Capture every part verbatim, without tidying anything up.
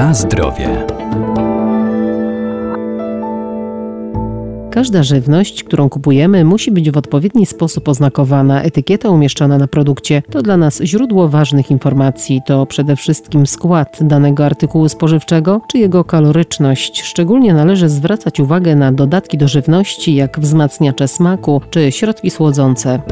Na zdrowie. Każda żywność, którą kupujemy, musi być w odpowiedni sposób oznakowana. Etykieta umieszczona na produkcie to dla nas źródło ważnych informacji. To przede wszystkim skład danego artykułu spożywczego czy jego kaloryczność. Szczególnie należy zwracać uwagę na dodatki do żywności, jak wzmacniacze smaku czy środki słodzące.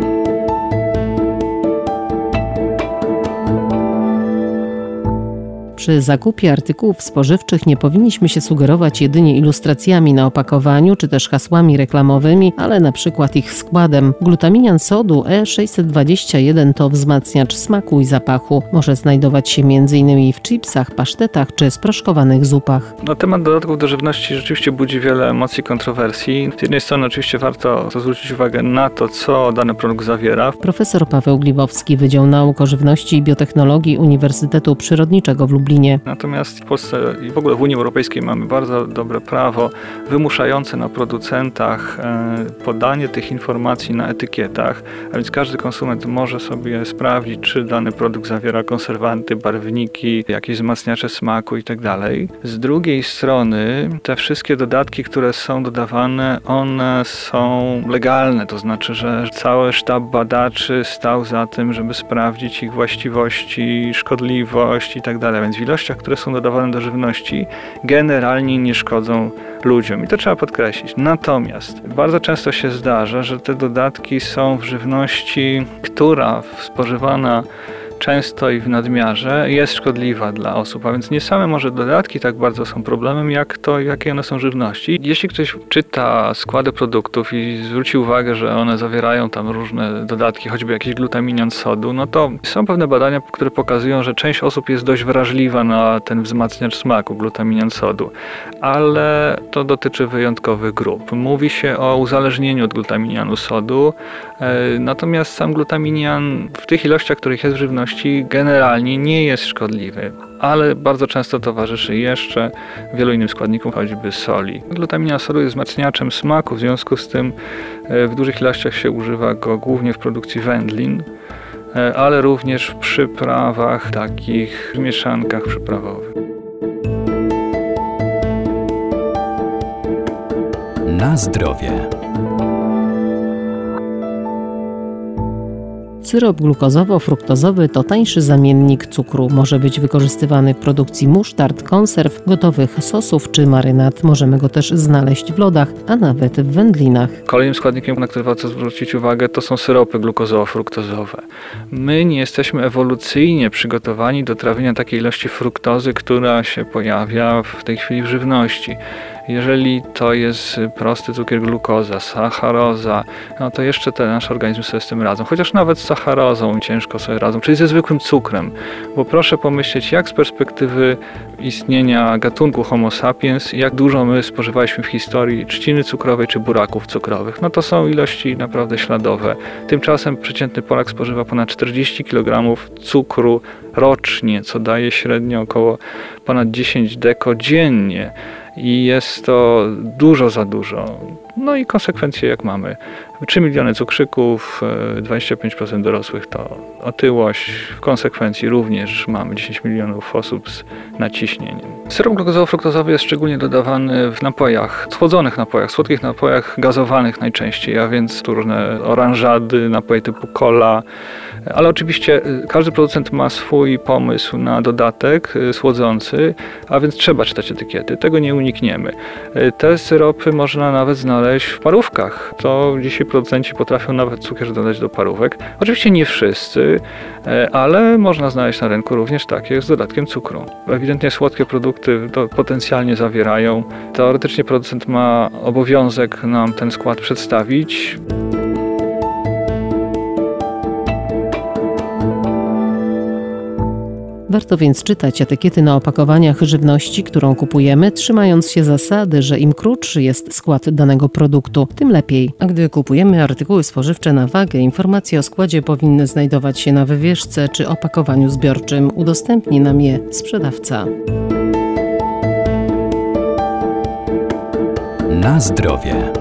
Przy zakupie artykułów spożywczych nie powinniśmy się sugerować jedynie ilustracjami na opakowaniu czy też hasłami reklamowymi, ale na przykład ich składem. Glutaminian sodu E sześćset dwadzieścia jeden to wzmacniacz smaku i zapachu. Może znajdować się między innymi w chipsach, pasztetach czy sproszkowanych zupach. No, temat dodatków do żywności rzeczywiście budzi wiele emocji i kontrowersji. Z jednej strony oczywiście warto zwrócić uwagę na to, co dany produkt zawiera. Profesor Paweł Gliwowski, Wydział Nauk o Żywności i Biotechnologii Uniwersytetu Przyrodniczego w Lublinie. Natomiast w Polsce i w ogóle w Unii Europejskiej mamy bardzo dobre prawo wymuszające na producentach podanie tych informacji na etykietach, a więc każdy konsument może sobie sprawdzić, czy dany produkt zawiera konserwanty, barwniki, jakieś wzmacniacze smaku itd. Z drugiej strony te wszystkie dodatki, które są dodawane, one są legalne, to znaczy, że cały sztab badaczy stał za tym, żeby sprawdzić ich właściwości, szkodliwość itd. Więc w ilościach, które są dodawane do żywności, generalnie nie szkodzą ludziom. I to trzeba podkreślić. Natomiast bardzo często się zdarza, że te dodatki są w żywności, która spożywana często i w nadmiarze jest szkodliwa dla osób, a więc nie same może dodatki tak bardzo są problemem, jak to, jakie one są żywności. Jeśli ktoś czyta składy produktów i zwróci uwagę, że one zawierają tam różne dodatki, choćby jakiś glutaminian sodu, no to są pewne badania, które pokazują, że część osób jest dość wrażliwa na ten wzmacniacz smaku, glutaminian sodu, ale to dotyczy wyjątkowych grup. Mówi się o uzależnieniu od glutaminianu sodu, natomiast sam glutaminian w tych ilościach, których jest w żywności, generalnie nie jest szkodliwy, ale bardzo często towarzyszy jeszcze wielu innym składnikom, choćby soli. Glutaminian sodu jest wzmacniaczem smaku, w związku z tym w dużych ilościach się używa go głównie w produkcji wędlin, ale również w przyprawach, takich mieszankach przyprawowych. Na zdrowie. Syrop glukozowo-fruktozowy to tańszy zamiennik cukru. Może być wykorzystywany w produkcji musztard, konserw, gotowych sosów czy marynat. Możemy go też znaleźć w lodach, a nawet w wędlinach. Kolejnym składnikiem, na który warto zwrócić uwagę, to są syropy glukozowo-fruktozowe. My nie jesteśmy ewolucyjnie przygotowani do trawienia takiej ilości fruktozy, która się pojawia w tej chwili w żywności. Jeżeli to jest prosty cukier glukoza, sacharoza, no to jeszcze te nasze organizmy sobie z tym radzą. Chociaż nawet z sacharozą ciężko sobie radzą, czyli ze zwykłym cukrem. Bo proszę pomyśleć, jak z perspektywy istnienia gatunku Homo sapiens, jak dużo my spożywaliśmy w historii trzciny cukrowej czy buraków cukrowych. No to są ilości naprawdę śladowe. Tymczasem przeciętny Polak spożywa ponad czterdzieści kilogramów cukru rocznie, co daje średnio około ponad dziesięć deko dziennie. I jest to dużo za dużo. No i konsekwencje jak mamy. trzy miliony cukrzyków, dwadzieścia pięć procent dorosłych to otyłość. W konsekwencji również mamy dziesięć milionów osób z nadciśnieniem. Syrop glukozowo-fruktozowy jest szczególnie dodawany w napojach, słodzonych napojach, słodkich napojach gazowanych najczęściej, a więc tu różne oranżady, napoje typu cola. Ale oczywiście każdy producent ma swój pomysł na dodatek słodzący, a więc trzeba czytać etykiety. Tego nie unikniemy. Te syropy można nawet znaleźć w parówkach. To dzisiaj producenci potrafią nawet cukier dodać do parówek. Oczywiście nie wszyscy, ale można znaleźć na rynku również takie z dodatkiem cukru. Ewidentnie słodkie produkty to potencjalnie zawierają. Teoretycznie producent ma obowiązek nam ten skład przedstawić. Warto więc czytać etykiety na opakowaniach żywności, którą kupujemy, trzymając się zasady, że im krótszy jest skład danego produktu, tym lepiej. A gdy kupujemy artykuły spożywcze na wagę, informacje o składzie powinny znajdować się na wywieszce czy opakowaniu zbiorczym. Udostępni nam je sprzedawca. Na zdrowie.